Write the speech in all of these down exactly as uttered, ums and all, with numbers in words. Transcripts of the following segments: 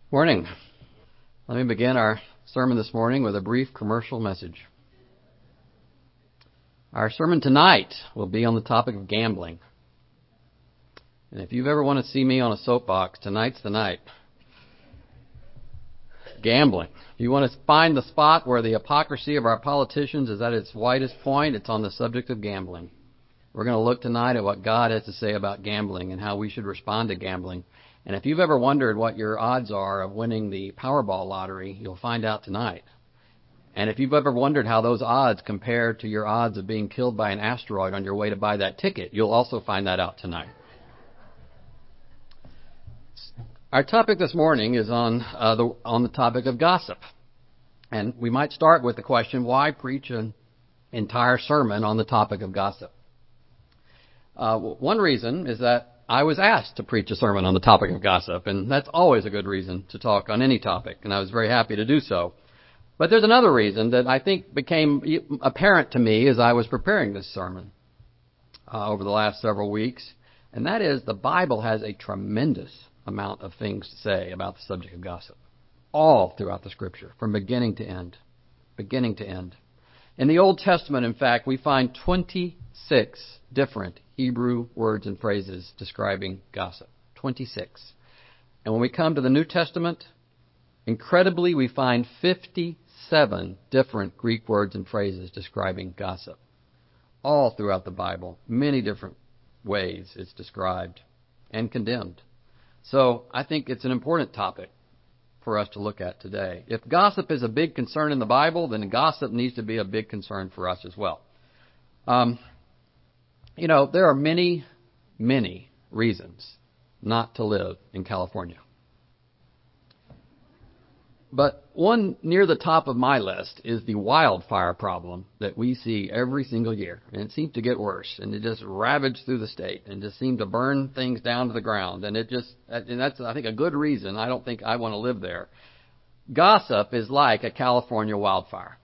Morning. Let me begin our sermon this morning with a brief commercial message. Our sermon tonight will be on the topic of gambling. And if you've ever want to see me on a soapbox, tonight's the night. Gambling. If you want to find the spot where the hypocrisy of our politicians is at its widest point, it's on the subject of gambling. We're going to look tonight at what God has to say about gambling and how we should respond to gambling. And if you've ever wondered what your odds are of winning the Powerball lottery, you'll find out tonight. And if you've ever wondered how those odds compare to your odds of being killed by an asteroid on your way to buy that ticket, you'll also find that out tonight. Our topic this morning is on uh, the on the topic of gossip. And we might start with the question, why preach an entire sermon on the topic of gossip? Uh, one reason is that I was asked to preach a sermon on the topic of gossip, and that's always a good reason to talk on any topic, and I was very happy to do so. But there's another reason that I think became apparent to me as I was preparing this sermon uh, over the last several weeks, and that is the Bible has a tremendous amount of things to say about the subject of gossip, all throughout the Scripture, from beginning to end, beginning to end. In the Old Testament, in fact, we find twenty-six different Hebrew words and phrases describing gossip. twenty-six. And when we come to the New Testament, incredibly, we find fifty-seven different Greek words and phrases describing gossip. All throughout the Bible, many different ways it's described and condemned. So I think it's an important topic for us to look at today. If gossip is a big concern in the Bible, then gossip needs to be a big concern for us as well. Um, you know, there are many, many reasons not to live in California. But one near the top of my list is the wildfire problem that we see every single year. And it seems to get worse. And it just ravages through the state and just seems to burn things down to the ground. And it just, and that's, I think, a good reason. I don't think I want to live there. Gossip is like a California wildfire.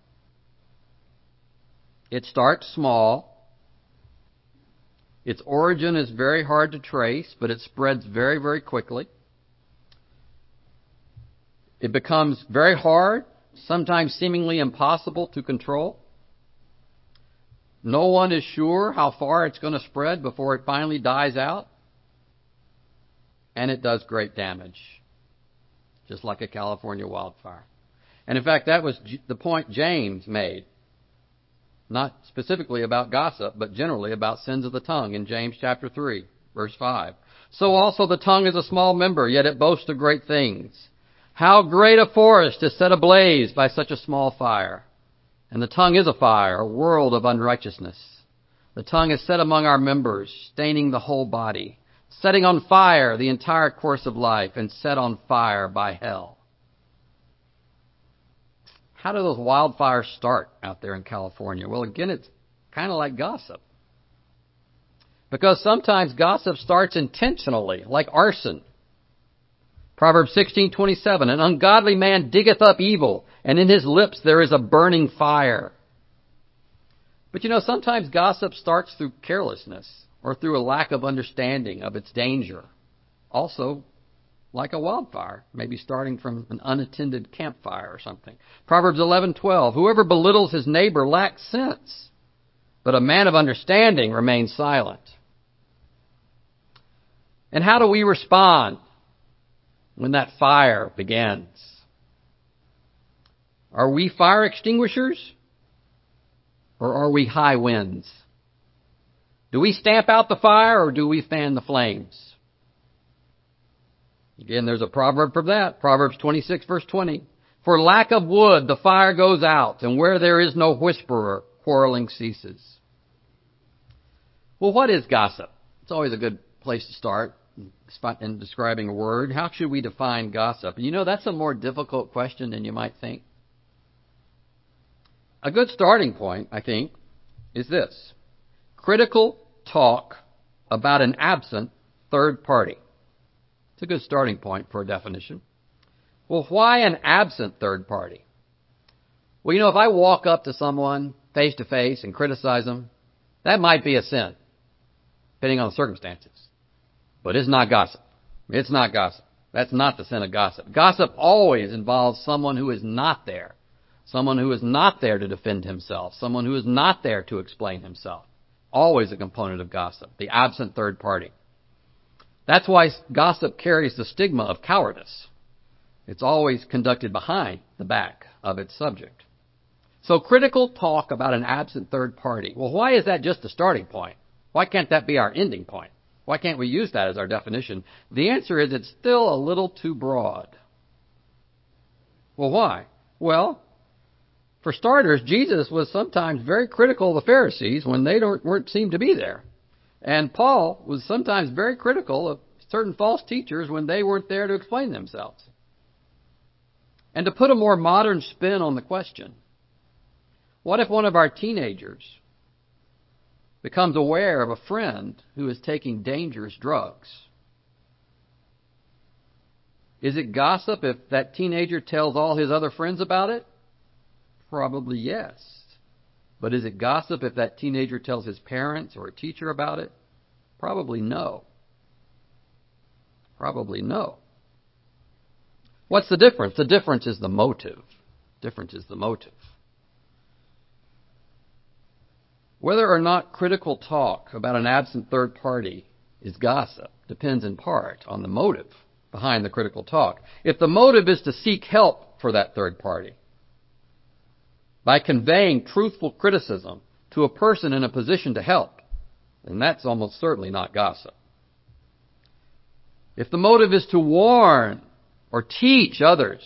It starts small. Its origin is very hard to trace, but it spreads very, very quickly. It becomes very hard, sometimes seemingly impossible to control. No one is sure how far it's going to spread before it finally dies out. And it does great damage, just like a California wildfire. And in fact, that was the point James made. Not specifically about gossip, but generally about sins of the tongue in James chapter three, verse five. So also the tongue is a small member, yet it boasts of great things. How great a forest is set ablaze by such a small fire. And the tongue is a fire, a world of unrighteousness. The tongue is set among our members, staining the whole body, setting on fire the entire course of life, and set on fire by hell. How do those wildfires start out there in California? Well, again, it's kind of like gossip. Because sometimes gossip starts intentionally, like arson. Proverbs sixteen twenty-seven, an ungodly man diggeth up evil, and in his lips there is a burning fire. But you know, sometimes gossip starts through carelessness or through a lack of understanding of its danger. Also, like a wildfire, maybe starting from an unattended campfire or something. Proverbs eleven twelve, whoever belittles his neighbor lacks sense, but a man of understanding remains silent. And how do we respond when that fire begins? Are we fire extinguishers or are we high winds? Do we stamp out the fire or do we fan the flames? Again, there's a proverb for that. Proverbs twenty-six, verse twenty. For lack of wood, the fire goes out, and where there is no whisperer, quarreling ceases. Well, what is gossip? It's always a good place to start in describing a word. How should we define gossip? And you know, that's a more difficult question than you might think. A good starting point, I think, is this. Critical talk about an absent third party. It's a good starting point for a definition. Well, why an absent third party? Well, you know, if I walk up to someone face to face and criticize them, that might be a sin, depending on the circumstances. But it's not gossip. It's not gossip. That's not the sin of gossip. Gossip always involves someone who is not there. Someone who is not there to defend himself. Someone who is not there to explain himself. Always a component of gossip. The absent third party. That's why gossip carries the stigma of cowardice. It's always conducted behind the back of its subject. So critical talk about an absent third party. Well, why is that just the starting point? Why can't that be our ending point? Why can't we use that as our definition? The answer is it's still a little too broad. Well, why? Well, for starters, Jesus was sometimes very critical of the Pharisees when they don't weren't seemed to be there. And Paul was sometimes very critical of certain false teachers when they weren't there to explain themselves. And to put a more modern spin on the question, what if one of our teenagers becomes aware of a friend who is taking dangerous drugs? Is it gossip if that teenager tells all his other friends about it? Probably yes. But is it gossip if that teenager tells his parents or a teacher about it? Probably no. Probably no. What's the difference? The difference is the motive. Difference is the motive. Whether or not critical talk about an absent third party is gossip depends in part on the motive behind the critical talk. If the motive is to seek help for that third party by conveying truthful criticism to a person in a position to help, then that's almost certainly not gossip. If the motive is to warn or teach others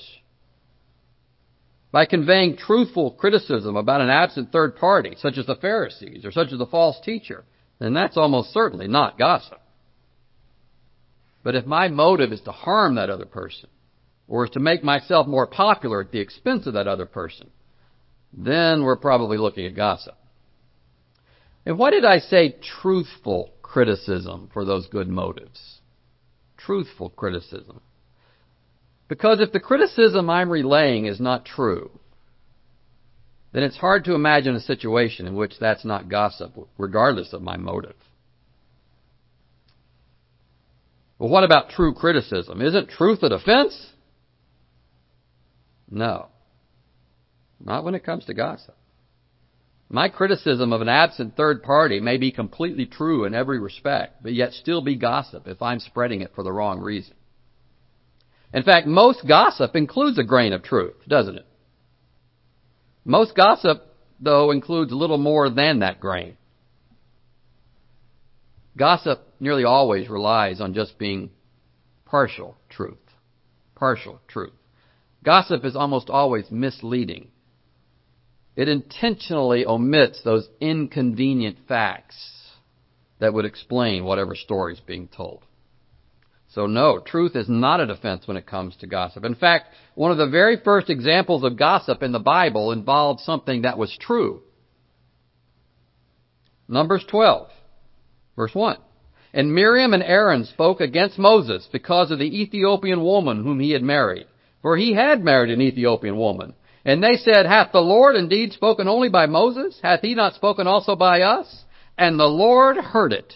by conveying truthful criticism about an absent third party, such as the Pharisees or such as the false teacher, then that's almost certainly not gossip. But if my motive is to harm that other person, or is to make myself more popular at the expense of that other person, then we're probably looking at gossip. And why did I say truthful criticism for those good motives? Truthful criticism. Because if the criticism I'm relaying is not true, then it's hard to imagine a situation in which that's not gossip, regardless of my motive. Well, what about true criticism? Isn't truth a defense? No. Not when it comes to gossip. My criticism of an absent third party may be completely true in every respect, but yet still be gossip if I'm spreading it for the wrong reason. In fact, most gossip includes a grain of truth, doesn't it? Most gossip, though, includes a little more than that grain. Gossip nearly always relies on just being partial truth. Partial truth. Gossip is almost always misleading. It intentionally omits those inconvenient facts that would explain whatever story is being told. So no, truth is not a defense when it comes to gossip. In fact, one of the very first examples of gossip in the Bible involved something that was true. Numbers twelve, verse one. And Miriam and Aaron spoke against Moses because of the Ethiopian woman whom he had married. For he had married an Ethiopian woman. And they said, Hath the Lord indeed spoken only by Moses? Hath he not spoken also by us? And the Lord heard it.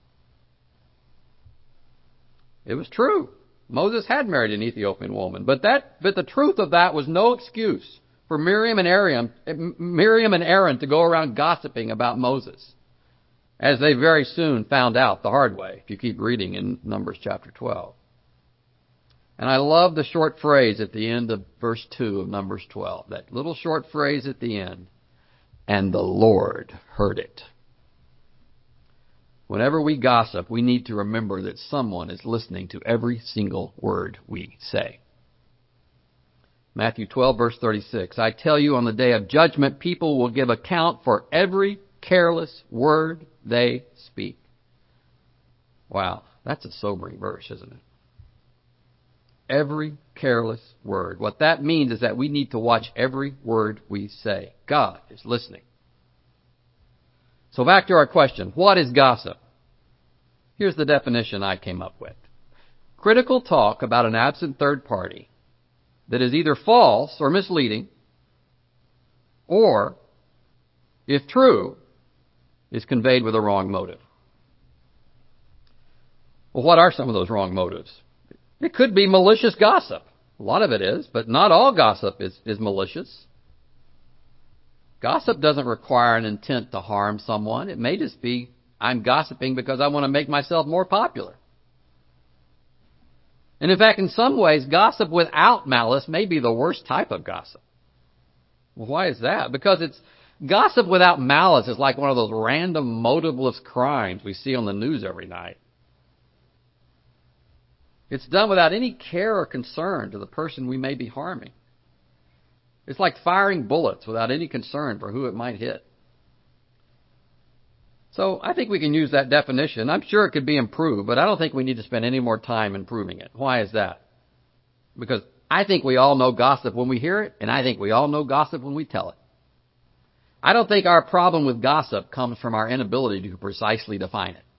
It was true. Moses had married an Ethiopian woman. But that, but the truth of that was no excuse for Miriam and Aaron, Miriam and Aaron to go around gossiping about Moses, as they very soon found out the hard way, if you keep reading in Numbers chapter twelve. And I love the short phrase at the end of verse two of Numbers twelve. That little short phrase at the end. And the Lord heard it. Whenever we gossip, we need to remember that someone is listening to every single word we say. Matthew twelve, verse thirty-six. I tell you, on the day of judgment, people will give account for every careless word they speak. Wow, that's a sobering verse, isn't it? Every careless word. What that means is that we need to watch every word we say. God is listening. So back to our question. What is gossip? Here's the definition I came up with. Critical talk about an absent third party that is either false or misleading, or, if true, is conveyed with a wrong motive. Well, what are some of those wrong motives? It could be malicious gossip. A lot of it is, but not all gossip is, is malicious. Gossip doesn't require an intent to harm someone. It may just be, I'm gossiping because I want to make myself more popular. And in fact, in some ways, gossip without malice may be the worst type of gossip. Well, why is that? Because it's gossip without malice is like one of those random motiveless crimes we see on the news every night. It's done without any care or concern to the person we may be harming. It's like firing bullets without any concern for who it might hit. So I think we can use that definition. I'm sure it could be improved, but I don't think we need to spend any more time improving it. Why is that? Because I think we all know gossip when we hear it, and I think we all know gossip when we tell it. I don't think our problem with gossip comes from our inability to precisely define it.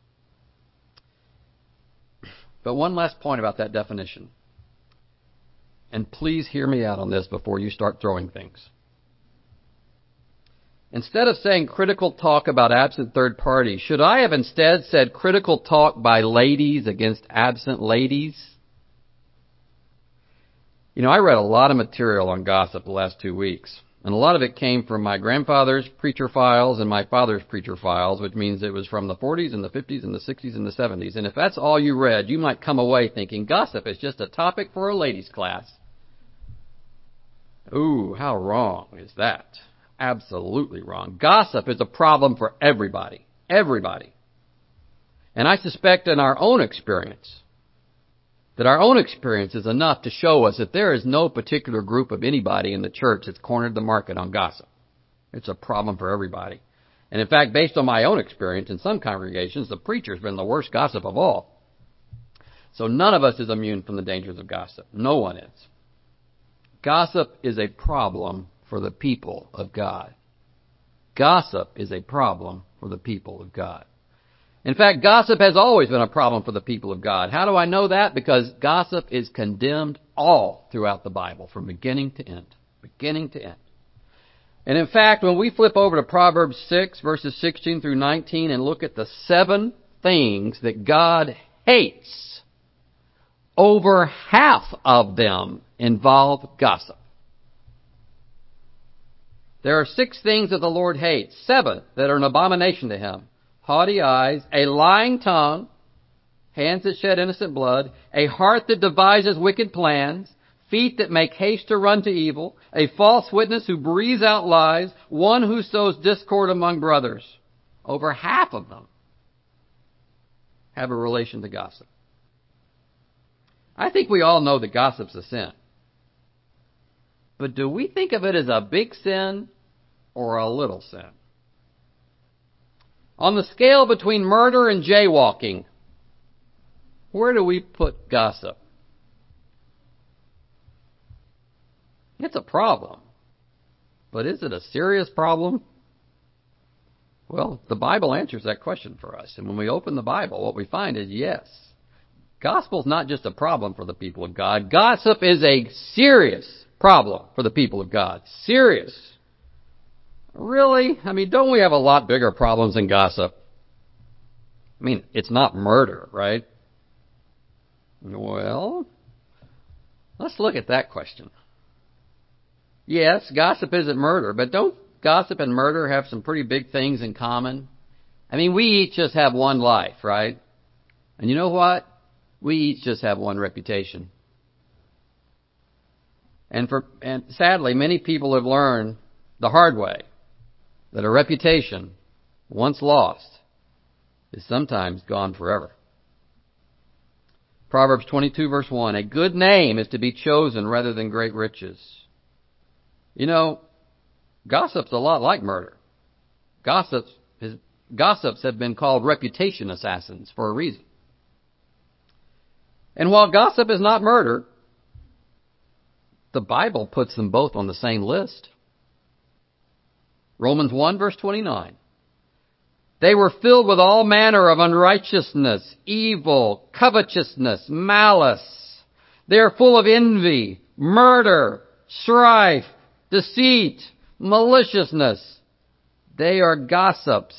But one last point about that definition. And please hear me out on this before you start throwing things. Instead of saying critical talk about absent third parties, should I have instead said critical talk by ladies against absent ladies? You know, I read a lot of material on gossip the last two weeks. And a lot of it came from my grandfather's preacher files and my father's preacher files, which means it was from the forties and the fifties and the sixties and the seventies. And if that's all you read, you might come away thinking gossip is just a topic for a ladies' class. Ooh, how wrong is that? Absolutely wrong. Gossip is a problem for everybody. Everybody. And I suspect in our own experience, that our own experience is enough to show us that there is no particular group of anybody in the church that's cornered the market on gossip. It's a problem for everybody. And in fact, based on my own experience, in some congregations, the preacher's been the worst gossip of all. So none of us is immune from the dangers of gossip. No one is. Gossip is a problem for the people of God. Gossip is a problem for the people of God. In fact, gossip has always been a problem for the people of God. How do I know that? Because gossip is condemned all throughout the Bible, from beginning to end. Beginning to end. And in fact, when we flip over to Proverbs six, verses sixteen through nineteen, and look at the seven things that God hates, over half of them involve gossip. There are six things that the Lord hates, seven that are an abomination to Him. Haughty eyes, a lying tongue, hands that shed innocent blood, a heart that devises wicked plans, feet that make haste to run to evil, a false witness who breathes out lies, one who sows discord among brothers. Over half of them have a relation to gossip. I think we all know that gossip's a sin. But do we think of it as a big sin or a little sin? On the scale between murder and jaywalking, where do we put gossip? It's a problem. But is it a serious problem? Well, the Bible answers that question for us. And when we open the Bible, what we find is yes. Gospel's not just a problem for the people of God. Gossip is a serious problem for the people of God. Serious. Really? I mean, don't we have a lot bigger problems than gossip? I mean, it's not murder, right? Well, let's look at that question. Yes, gossip isn't murder, but don't gossip and murder have some pretty big things in common? I mean, we each just have one life, right? And you know what? We each just have one reputation. And for and sadly, many people have learned the hard way that a reputation, once lost, is sometimes gone forever. Proverbs twenty-two, verse one, a good name is to be chosen rather than great riches. You know, gossip's a lot like murder. Gossips, is, gossips have been called reputation assassins for a reason. And while gossip is not murder, the Bible puts them both on the same list. Romans one, verse twenty-nine. They were filled with all manner of unrighteousness, evil, covetousness, malice. They are full of envy, murder, strife, deceit, maliciousness. They are gossips.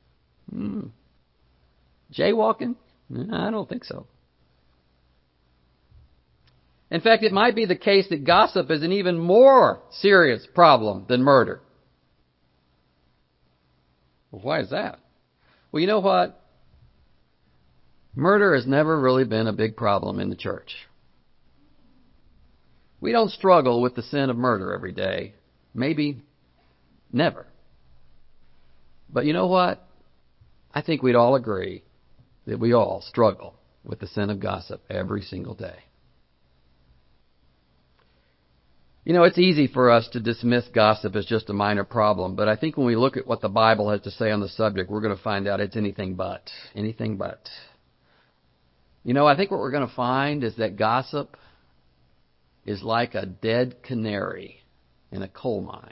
Hmm. Jaywalking? I don't think so. In fact, it might be the case that gossip is an even more serious problem than murder. Well, why is that? Well, you know what? Murder has never really been a big problem in the church. We don't struggle with the sin of murder every day. Maybe never. But you know what? I think we'd all agree that we all struggle with the sin of gossip every single day. You know, it's easy for us to dismiss gossip as just a minor problem, but I think when we look at what the Bible has to say on the subject, we're going to find out it's anything but. Anything but. You know, I think what we're going to find is that gossip is like a dead canary in a coal mine.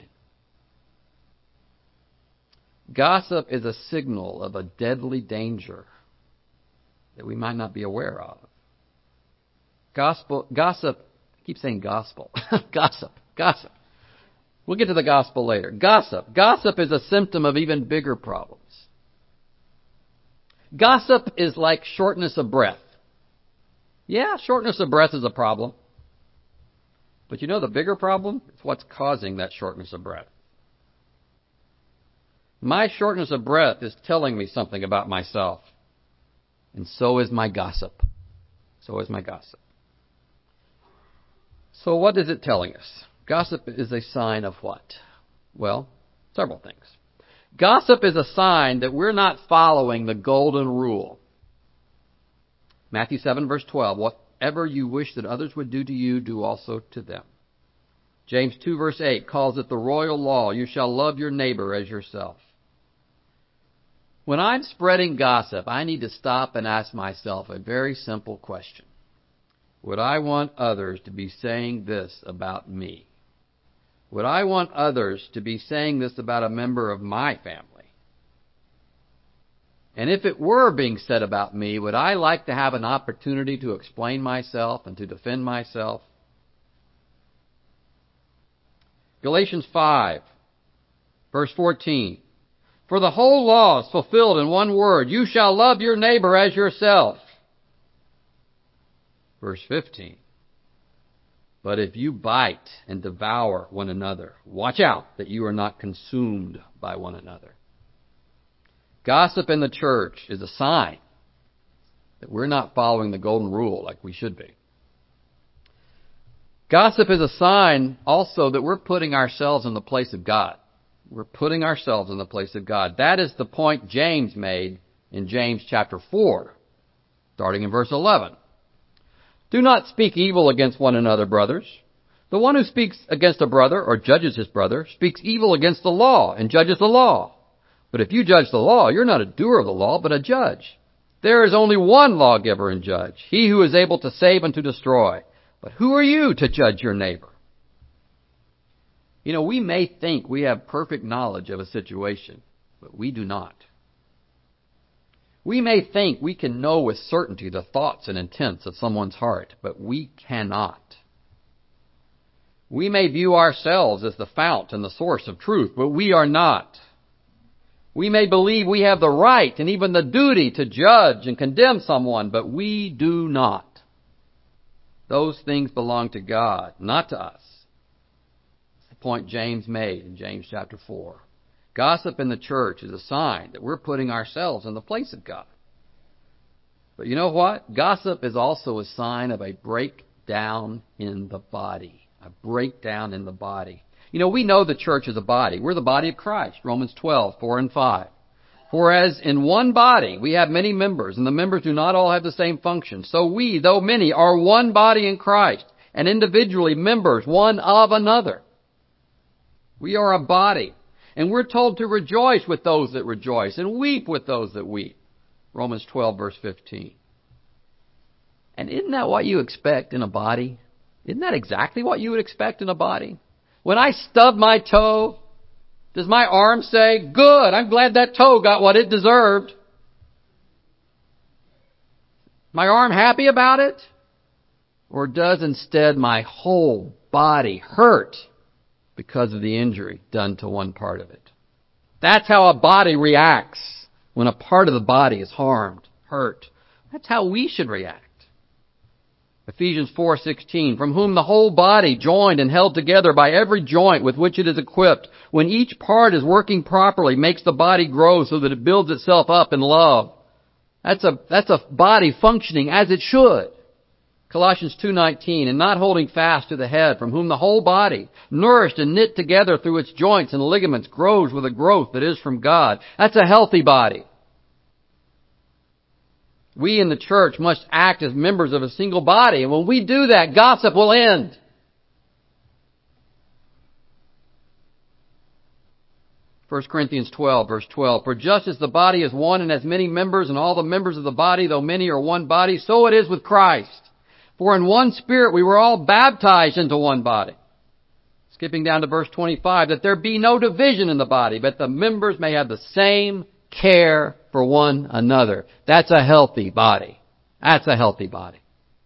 Gossip is a signal of a deadly danger that we might not be aware of. Gospel, gossip, I keep saying gospel. gossip, gossip. We'll get to the gospel later. Gossip. Gossip is a symptom of even bigger problems. Gossip is like shortness of breath. Yeah, shortness of breath is a problem. But you know the bigger problem? It's what's causing that shortness of breath. My shortness of breath is telling me something about myself. And so is my gossip. So is my gossip. So what is it telling us? Gossip is a sign of what? Well, several things. Gossip is a sign that we're not following the golden rule. Matthew seven, verse twelve, whatever you wish that others would do to you, do also to them. James two, verse eight, calls it the royal law, you shall love your neighbor as yourself. When I'm spreading gossip, I need to stop and ask myself a very simple question. Would I want others to be saying this about me? Would I want others to be saying this about a member of my family? And if it were being said about me, would I like to have an opportunity to explain myself and to defend myself? Galatians five, verse fourteen. For the whole law is fulfilled in one word, you shall love your neighbor as yourself. Verse fifteen. But if you bite and devour one another, watch out that you are not consumed by one another. Gossip in the church is a sign that we're not following the golden rule like we should be. Gossip is a sign also that we're putting ourselves in the place of God. We're putting ourselves in the place of God. That is the point James made in James chapter four, starting in verse eleven. Do not speak evil against one another, brothers. The one who speaks against a brother or judges his brother speaks evil against the law and judges the law. But if you judge the law, you're not a doer of the law, but a judge. There is only one lawgiver and judge, he who is able to save and to destroy. But who are you to judge your neighbor? You know, we may think we have perfect knowledge of a situation, but we do not. We may think we can know with certainty the thoughts and intents of someone's heart, but we cannot. We may view ourselves as the fount and the source of truth, but we are not. We may believe we have the right and even the duty to judge and condemn someone, but we do not. Those things belong to God, not to us. That's the point James made in James chapter four. Gossip in the church is a sign that we're putting ourselves in the place of God. But you know what? Gossip is also a sign of a breakdown in the body. A breakdown in the body. You know, we know the church is a body. We're the body of Christ. Romans twelve, four and five. For as in one body we have many members, and the members do not all have the same function, so we, though many, are one body in Christ, and individually members one of another. We are a body. And we're told to rejoice with those that rejoice and weep with those that weep. Romans twelve, verse fifteen. And isn't that what you expect in a body? Isn't that exactly what you would expect in a body? When I stub my toe, does my arm say, good, I'm glad that toe got what it deserved? My arm happy about it? Or does instead my whole body hurt because of the injury done to one part of it? That's how a body reacts when a part of the body is harmed, hurt. That's how we should react. Ephesians four sixteen, from whom the whole body, joined and held together by every joint with which it is equipped, when each part is working properly, makes the body grow so that it builds itself up in love. That's a, that's a body functioning as it should. Colossians two nineteen, and not holding fast to the head, from whom the whole body, nourished and knit together through its joints and ligaments, grows with a growth that is from God. That's a healthy body. We in the church must act as members of a single body, and when we do that, gossip will end. First Corinthians twelve, verse twelve, for just as the body is one and has many members, and all the members of the body, though many, are one body, so it is with Christ. For in one Spirit we were all baptized into one body. Skipping down to verse twenty-five, that there be no division in the body, but the members may have the same care for one another. That's a healthy body. That's a healthy body.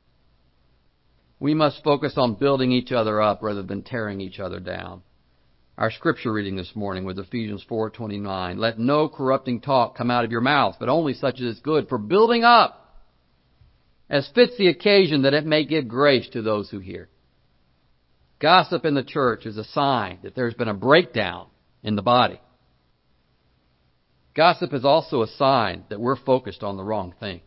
We must focus on building each other up rather than tearing each other down. Our scripture reading this morning was Ephesians four twenty-nine. Let no corrupting talk come out of your mouth, but only such as is good for building up, as fits the occasion, that it may give grace to those who hear. Gossip in the church is a sign that there's been a breakdown in the body. Gossip is also a sign that we're focused on the wrong thing.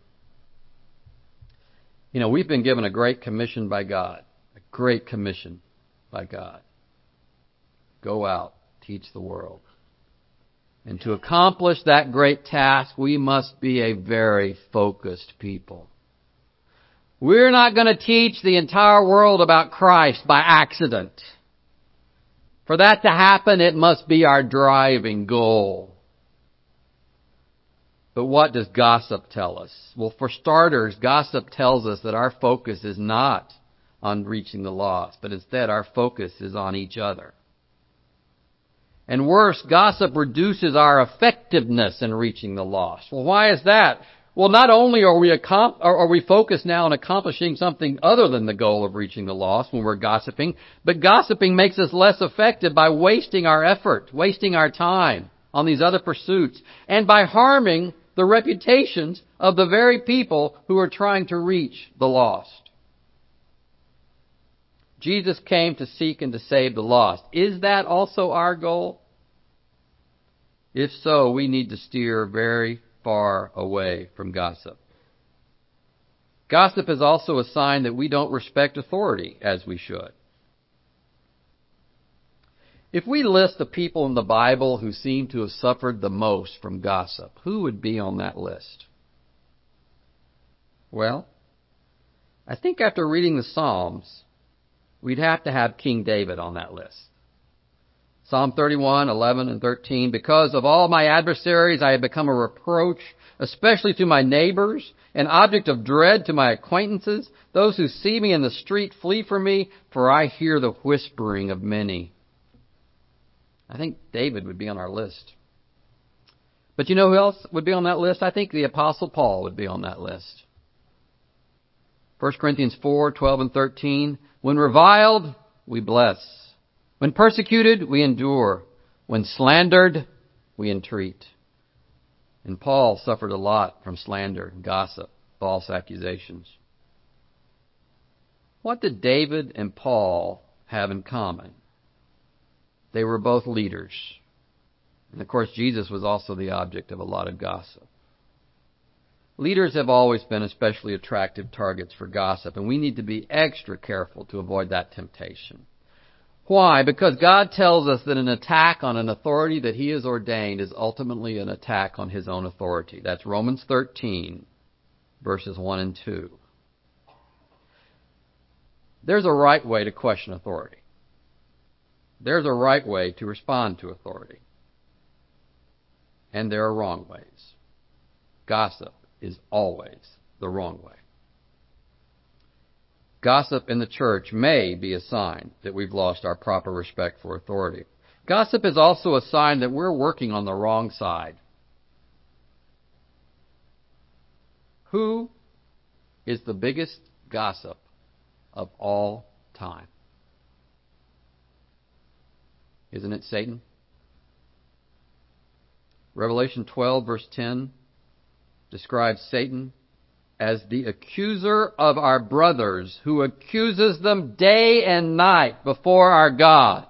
You know, we've been given a great commission by God. A great commission by God. Go out, teach the world. And to accomplish that great task, we must be a very focused people. We're not going to teach the entire world about Christ by accident. For that to happen, it must be our driving goal. But what does gossip tell us? Well, for starters, gossip tells us that our focus is not on reaching the lost, but instead our focus is on each other. And worse, gossip reduces our effectiveness in reaching the lost. Well, why is that? Well, not only are we accom- are we focused now on accomplishing something other than the goal of reaching the lost when we're gossiping, but gossiping makes us less effective by wasting our effort, wasting our time on these other pursuits, and by harming the reputations of the very people who are trying to reach the lost. Jesus came to seek and to save the lost. Is that also our goal? If so, we need to steer very far away from gossip. Gossip is also a sign that we don't respect authority as we should. If we list the people in the Bible who seem to have suffered the most from gossip, who would be on that list? Well, I think after reading the Psalms, we'd have to have King David on that list. Psalm thirty-one, eleven, and thirteen, because of all my adversaries I have become a reproach, especially to my neighbors, an object of dread to my acquaintances. Those who see me in the street flee from me, for I hear the whispering of many. I think David would be on our list. But you know who else would be on that list? I think the Apostle Paul would be on that list. First Corinthians four, twelve, and thirteen. When reviled, we bless. When persecuted, we endure. When slandered, we entreat. And Paul suffered a lot from slander, gossip, false accusations. What did David and Paul have in common? They were both leaders. And of course, Jesus was also the object of a lot of gossip. Leaders have always been especially attractive targets for gossip, and we need to be extra careful to avoid that temptation. Why? Because God tells us that an attack on an authority that He has ordained is ultimately an attack on His own authority. That's Romans thirteen, verses one and two. There's a right way to question authority. There's a right way to respond to authority. And there are wrong ways. Gossip is always the wrong way. Gossip in the church may be a sign that we've lost our proper respect for authority. Gossip is also a sign that we're working on the wrong side. Who is the biggest gossip of all time? Isn't it Satan? Revelation twelve, verse ten, describes Satan as the accuser of our brothers, who accuses them day and night before our God.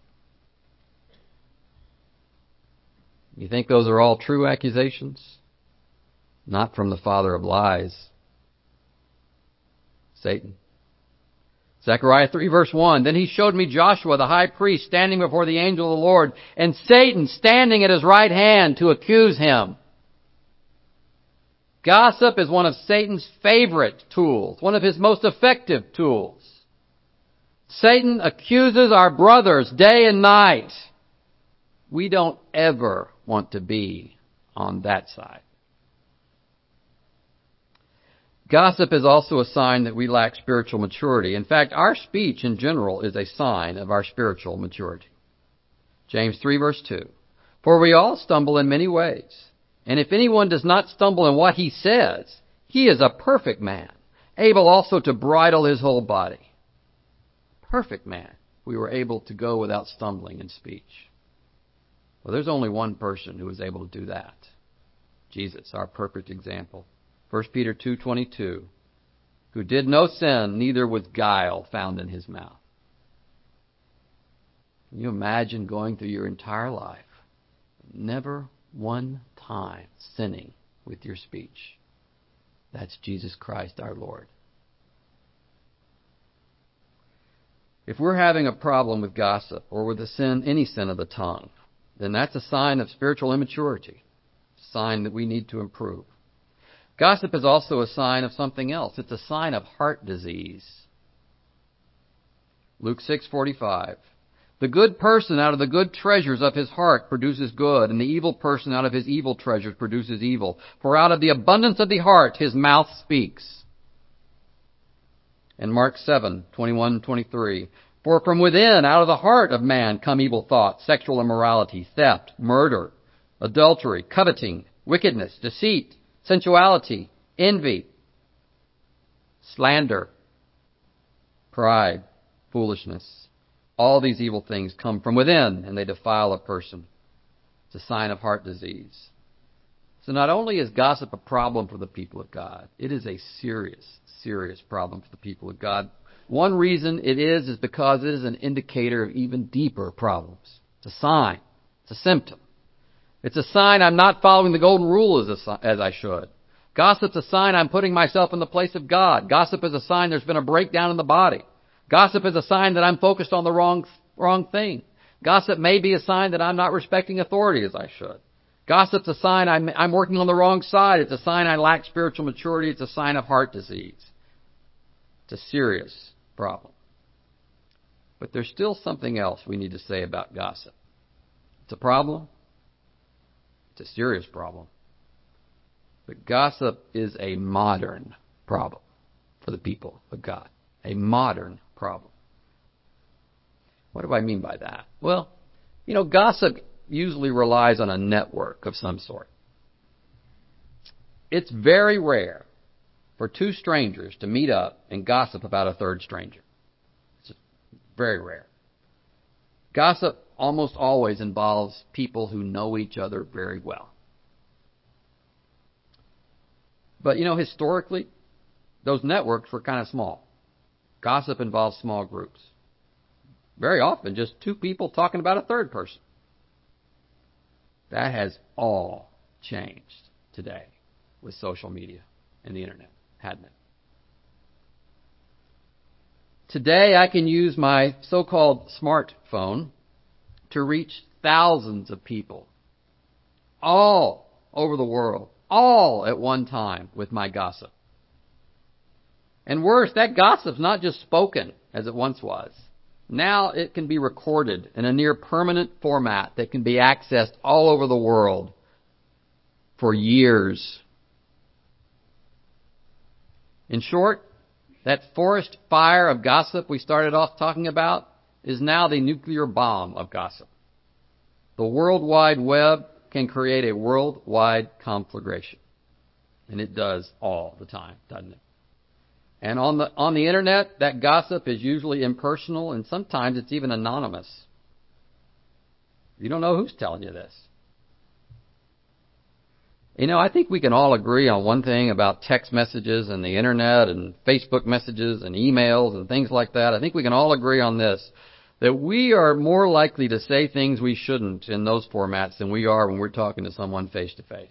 You think those are all true accusations? Not from the father of lies, Satan. Zechariah three verse one, then he showed me Joshua the high priest standing before the angel of the Lord, and Satan standing at his right hand to accuse him. Gossip is one of Satan's favorite tools, one of his most effective tools. Satan accuses our brothers day and night. We don't ever want to be on that side. Gossip is also a sign that we lack spiritual maturity. In fact, our speech in general is a sign of our spiritual maturity. James three verse two, for we all stumble in many ways. And if anyone does not stumble in what he says, he is a perfect man, able also to bridle his whole body. Perfect man. We were able to go without stumbling in speech. Well, there's only one person who was able to do that. Jesus, our perfect example. First Peter two twenty-two, who did no sin, neither was guile found in his mouth. Can you imagine going through your entire life, never one time sinning with your speech? That's Jesus Christ our Lord. If we're having a problem with gossip or with the sin, any sin of the tongue, then that's a sign of spiritual immaturity, a sign that we need to improve. Gossip is also a sign of something else. It's a sign of heart disease. Luke six forty-five. The good person out of the good treasures of his heart produces good, and the evil person out of his evil treasures produces evil. For out of the abundance of the heart his mouth speaks. And Mark seven twenty-one twenty-three. For from within, out of the heart of man, come evil thoughts, sexual immorality, theft, murder, adultery, coveting, wickedness, deceit, sensuality, envy, slander, pride, foolishness. All these evil things come from within, and they defile a person. It's a sign of heart disease. So not only is gossip a problem for the people of God, it is a serious, serious problem for the people of God. One reason it is is because it is an indicator of even deeper problems. It's a sign. It's a symptom. It's a sign I'm not following the golden rule as, a, as I should. Gossip's a sign I'm putting myself in the place of God. Gossip is a sign there's been a breakdown in the body. Gossip is a sign that I'm focused on the wrong, wrong thing. Gossip may be a sign that I'm not respecting authority as I should. Gossip's a sign I'm, I'm working on the wrong side. It's a sign I lack spiritual maturity. It's a sign of heart disease. It's a serious problem. But there's still something else we need to say about gossip. It's a problem. It's a serious problem. But gossip is a modern problem for the people of God. A modern problem. What do I mean by that? Well, you know, gossip usually relies on a network of some sort. It's very rare for two strangers to meet up and gossip about a third stranger. It's very rare. Gossip almost always involves people who know each other very well. But, you know, historically, those networks were kind of small. Gossip involves small groups. Very often, just two people talking about a third person. That has all changed today with social media and the internet, hadn't it? Today, I can use my so-called smartphone to reach thousands of people all over the world, all at one time with my gossip. And worse, that gossip's not just spoken as it once was. Now it can be recorded in a near permanent format that can be accessed all over the world for years. In short, that forest fire of gossip we started off talking about is now the nuclear bomb of gossip. The World Wide Web can create a worldwide conflagration. And it does all the time, doesn't it? And on the on the internet, that gossip is usually impersonal, and sometimes it's even anonymous. You don't know who's telling you this. You know, I think we can all agree on one thing about text messages and the internet and Facebook messages and emails and things like that. I think we can all agree on this, that we are more likely to say things we shouldn't in those formats than we are when we're talking to someone face to face.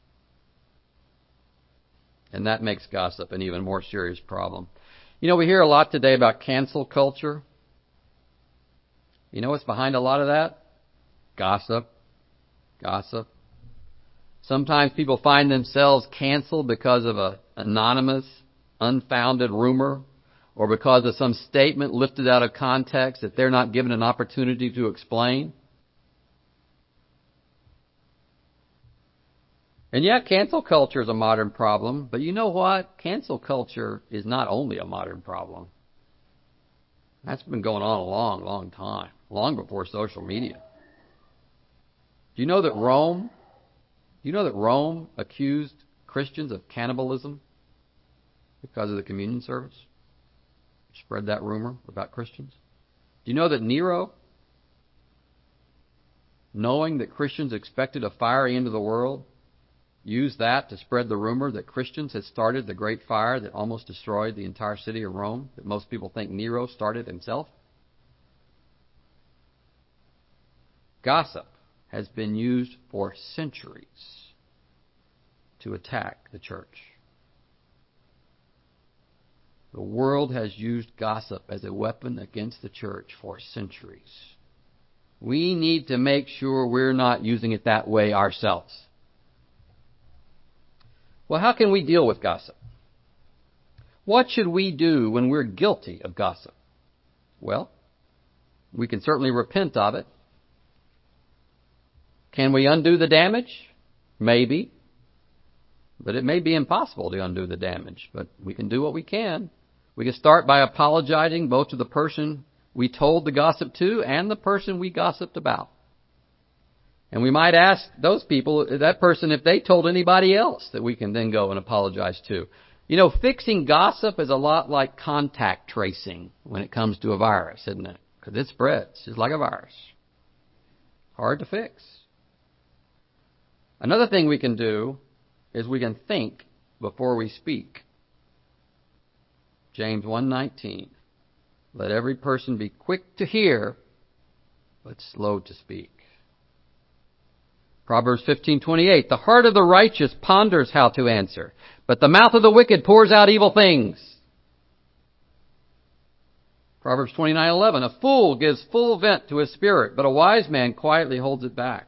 And that makes gossip an even more serious problem. You know, we hear a lot today about cancel culture. You know what's behind a lot of that? Gossip. Gossip. Sometimes people find themselves canceled because of an anonymous, unfounded rumor, or because of some statement lifted out of context that they're not given an opportunity to explain. And yeah, cancel culture is a modern problem, but you know what? Cancel culture is not only a modern problem. That's been going on a long, long time, long before social media. Do you know that Rome, do you know that Rome accused Christians of cannibalism because of the communion service? Spread that rumor about Christians. Do you know that Nero, knowing that Christians expected a fiery end of the world, used that to spread the rumor that Christians had started the great fire that almost destroyed the entire city of Rome, that most people think Nero started himself? Gossip has been used for centuries to attack the church. The world has used gossip as a weapon against the church for centuries. We need to make sure we're not using it that way ourselves. Well, how can we deal with gossip? What should we do when we're guilty of gossip? Well, we can certainly repent of it. Can we undo the damage? Maybe. But it may be impossible to undo the damage. But we can do what we can. We can start by apologizing both to the person we told the gossip to and the person we gossiped about. And we might ask those people, that person, if they told anybody else that we can then go and apologize to. You know, fixing gossip is a lot like contact tracing when it comes to a virus, isn't it? Because it spreads just like a virus. Hard to fix. Another thing we can do is we can think before we speak. James one nineteen. Let every person be quick to hear, but slow to speak. Proverbs fifteen twenty-eight. The heart of the righteous ponders how to answer, but the mouth of the wicked pours out evil things. Proverbs twenty-nine eleven. A fool gives full vent to his spirit, but a wise man quietly holds it back.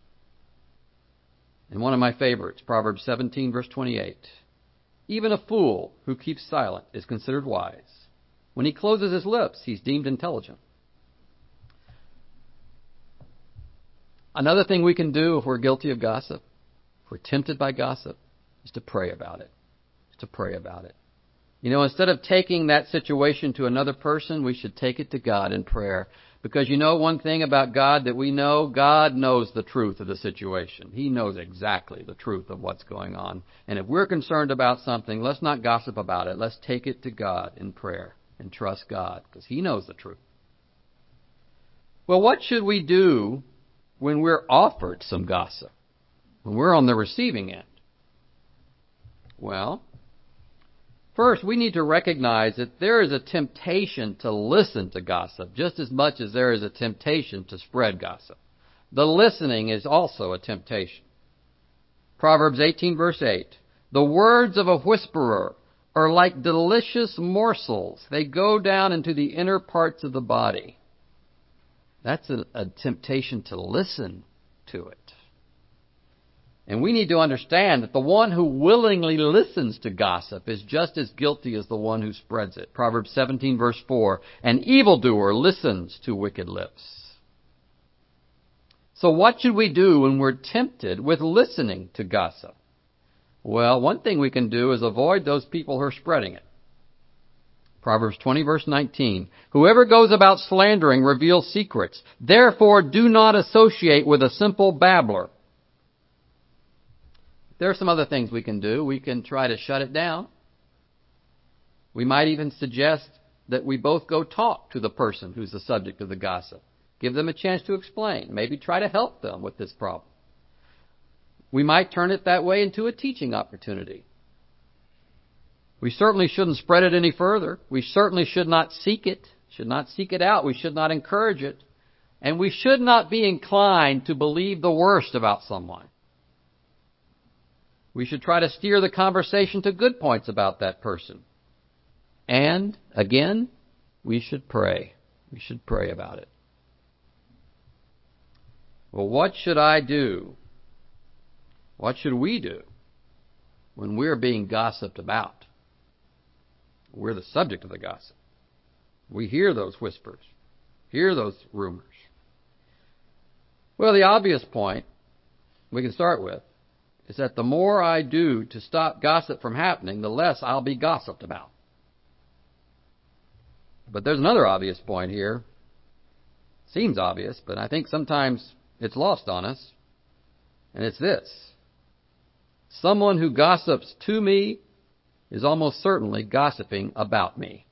And one of my favorites, Proverbs seventeen verse twenty-eight. Even a fool who keeps silent is considered wise. When he closes his lips, he's deemed intelligent. Another thing we can do if we're guilty of gossip, if we're tempted by gossip, is to pray about it. Is to pray about it. You know, instead of taking that situation to another person, we should take it to God in prayer. Because you know one thing about God that we know? God knows the truth of the situation. He knows exactly the truth of what's going on. And if we're concerned about something, let's not gossip about it. Let's take it to God in prayer and trust God, because He knows the truth. Well, what should we do when we're offered some gossip? When we're on the receiving end? Well, first, we need to recognize that there is a temptation to listen to gossip just as much as there is a temptation to spread gossip. The listening is also a temptation. Proverbs eighteen verse eight. The words of a whisperer are like delicious morsels. They go down into the inner parts of the body. That's a, a temptation to listen to it. And we need to understand that the one who willingly listens to gossip is just as guilty as the one who spreads it. Proverbs seventeen verse four, an evildoer listens to wicked lips. So what should we do when we're tempted with listening to gossip? Well, one thing we can do is avoid those people who are spreading it. Proverbs twenty verse nineteen, whoever goes about slandering reveals secrets. Therefore do not associate with a simple babbler. There are some other things we can do. We can try to shut it down. We might even suggest that we both go talk to the person who's the subject of the gossip. Give them a chance to explain. Maybe try to help them with this problem. We might turn it that way into a teaching opportunity. We certainly shouldn't spread it any further. We certainly should not seek it, should not seek it out. We should not encourage it. And we should not be inclined to believe the worst about someone. We should try to steer the conversation to good points about that person. And, again, we should pray. We should pray about it. Well, what should I do? What should we do when we're being gossiped about? We're the subject of the gossip. We hear those whispers, hear those rumors. Well, the obvious point we can start with is that the more I do to stop gossip from happening, the less I'll be gossiped about. But there's another obvious point here. Seems obvious, but I think sometimes it's lost on us. And it's this. Someone who gossips to me is almost certainly gossiping about me.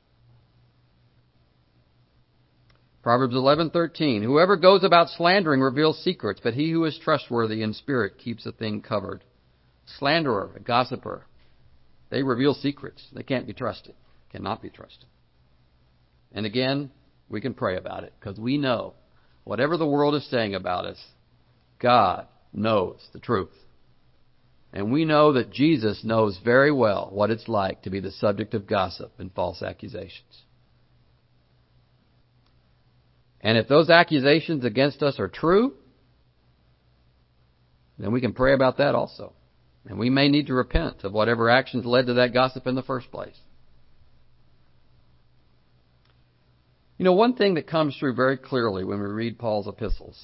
Proverbs eleven thirteen. Whoever goes about slandering reveals secrets, but he who is trustworthy in spirit keeps a thing covered. Slanderer, a gossiper, they reveal secrets. They can't be trusted, cannot be trusted. And again, we can pray about it because we know whatever the world is saying about us, God knows the truth. And we know that Jesus knows very well what it's like to be the subject of gossip and false accusations. And if those accusations against us are true, then we can pray about that also. And we may need to repent of whatever actions led to that gossip in the first place. You know, one thing that comes through very clearly when we read Paul's epistles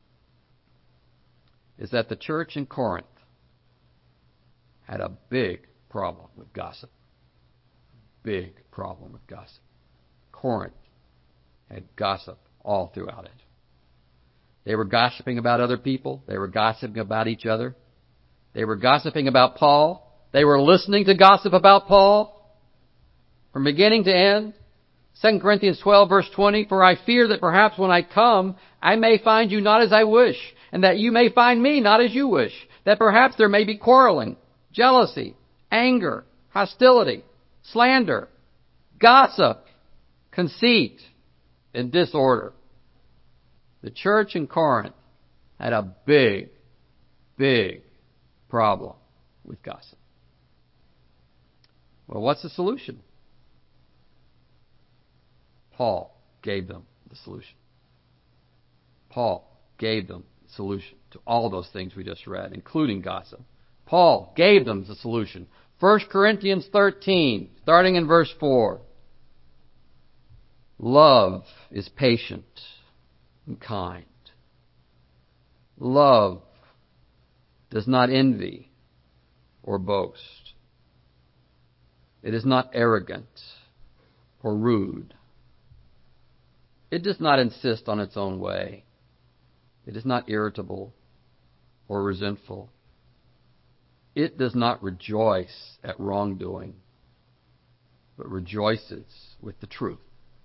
is that the church in Corinth had a big problem with gossip. Big problem with gossip. Corinth had gossip all throughout it. They were gossiping about other people. They were gossiping about each other. They were gossiping about Paul. They were listening to gossip about Paul from beginning to end. Second Corinthians twelve, verse twenty, for I fear that perhaps when I come, I may find you not as I wish, and that you may find me not as you wish, that perhaps there may be quarreling, jealousy, anger, hostility, slander, gossip, conceit, and disorder. The church in Corinth had a big, big problem with gossip. Well, what's the solution? Paul gave them the solution. Paul gave them the solution to all those things we just read, including gossip. Paul gave them the solution. First Corinthians thirteen, starting in verse four. Love is patient and kind. Love does not envy or boast. It is not arrogant or rude. It does not insist on its own way. It is not irritable or resentful. It does not rejoice at wrongdoing, but rejoices with the truth.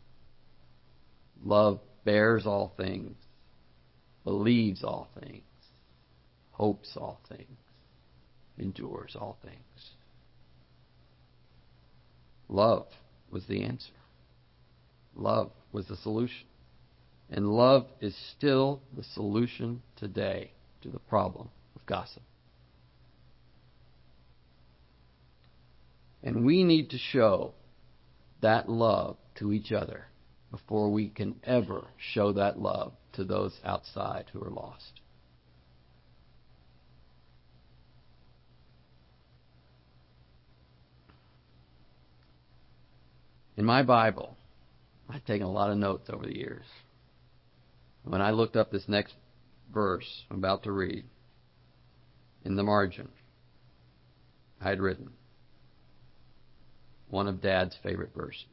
Love bears all things, believes all things, hopes all things, endures all things. Love was the answer. Love was the solution. And love is still the solution today to the problem of gossip. And we need to show that love to each other before we can ever show that love to those outside who are lost. In my Bible, I've taken a lot of notes over the years. When I looked up this next verse I'm about to read, in the margin, I had written one of Dad's favorite verses.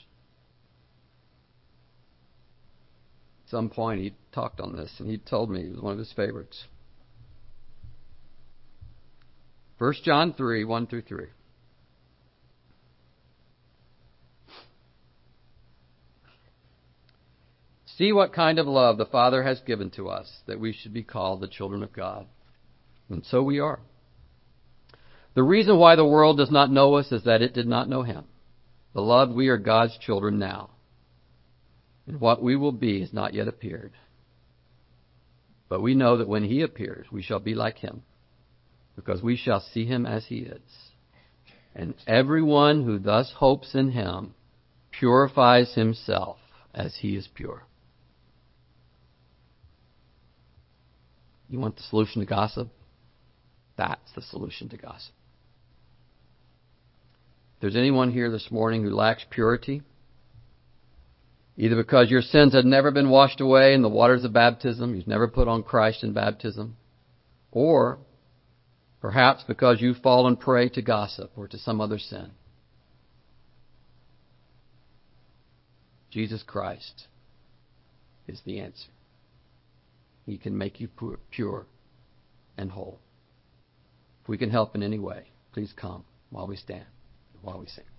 At some point he talked on this and he told me it was one of his favorites. First John three, one through three. See what kind of love the Father has given to us, that we should be called the children of God. And so we are. The reason why the world does not know us is that it did not know him. Beloved, we are God's children now, and what we will be has not yet appeared. But we know that when he appears, we shall be like him, because we shall see him as he is. And everyone who thus hopes in him purifies himself as he is pure. You want the solution to gossip? That's the solution to gossip. If there's anyone here this morning who lacks purity, either because your sins have never been washed away in the waters of baptism, you've never put on Christ in baptism, or perhaps because you've fallen prey to gossip or to some other sin, Jesus Christ is the answer. He can make you pure and whole. If we can help in any way, please come while we stand, while we sing.